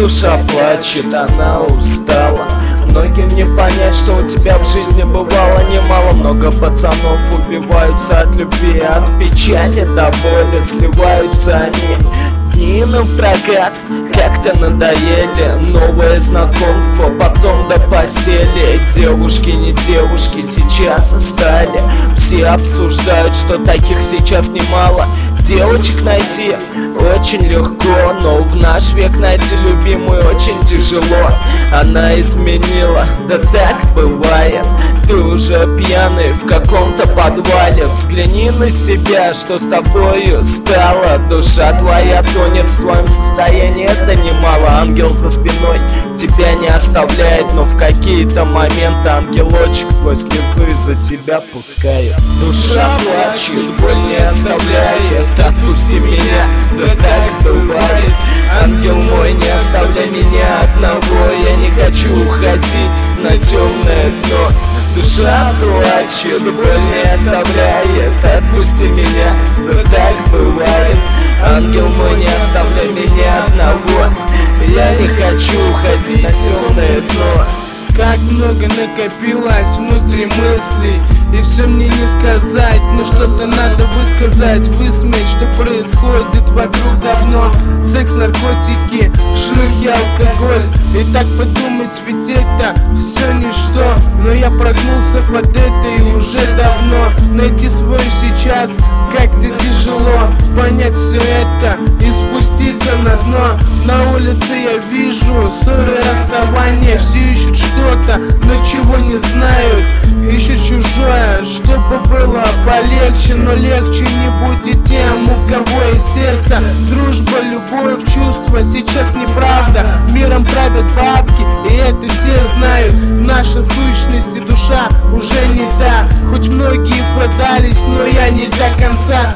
душа плачет, она устала. Многим не понять, что у тебя в жизни бывало немало. Много пацанов убиваются от любви, от печали до боли сливаются они. Дни напрокат как-то надоели, новое знакомство, потом до постели. Девушки не девушки сейчас стали, все обсуждают, что таких сейчас немало. Девочек найти очень легко, но в наш век найти любимую очень тяжело. Она изменила, да так бывает. Ты уже пьяный в каком-то подвале. Взгляни на себя, что с тобою стало. Душа твоя тонет в твоем состоянии, это немало. Ангел за спиной тебя не оставляет, но в какие-то моменты ангелочек твой слезу из-за тебя пускает. Душа плачет, боль не оставляет, отпусти меня, да так бывает. Ангел мой, не оставляй меня одного, я не хочу уходить на темное дно. Душа плачет, боль не оставляет, отпусти меня, да так бывает. Ангел мой, не оставляй меня одного, я не хочу уходить на темное дно. Как много накопилось внутри мыслей, и все мне не сказать, но что-то надо высказать, высмеять, что происходит вокруг давно. Секс, наркотики, шлюхи, алкоголь. И так подумать, ведь это все ничто. Но я прогнулся под это и уже давно. Найти свой сейчас как-то тяжело. Понять все это и спуститься на дно. На улице я вижу ссоры, расставания. Все ищут что-то, но чего не знают. Ищут чужое, чтобы было полегче. Но легче не будет тем, у кого есть сердце. Дружба, любовь, чувства сейчас неправда. Миром правят бабки, и это все знают. Наша сущность и душа уже не та. Хоть многие продались, но я не до конца.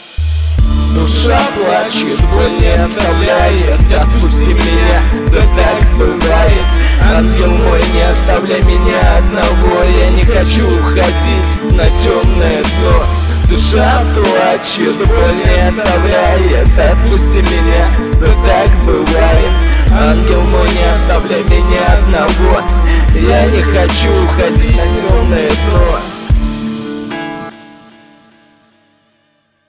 Душа плачет, боль не оставляет, отпусти меня, да так бывает. Ангел мой, не оставляй меня одного, я не хочу уходить на темное дно. Душа плачет, боль не оставляет, отпусти меня, да так бывает. Ангел мой, не оставляй меня одного, я не хочу уходить на темное дно.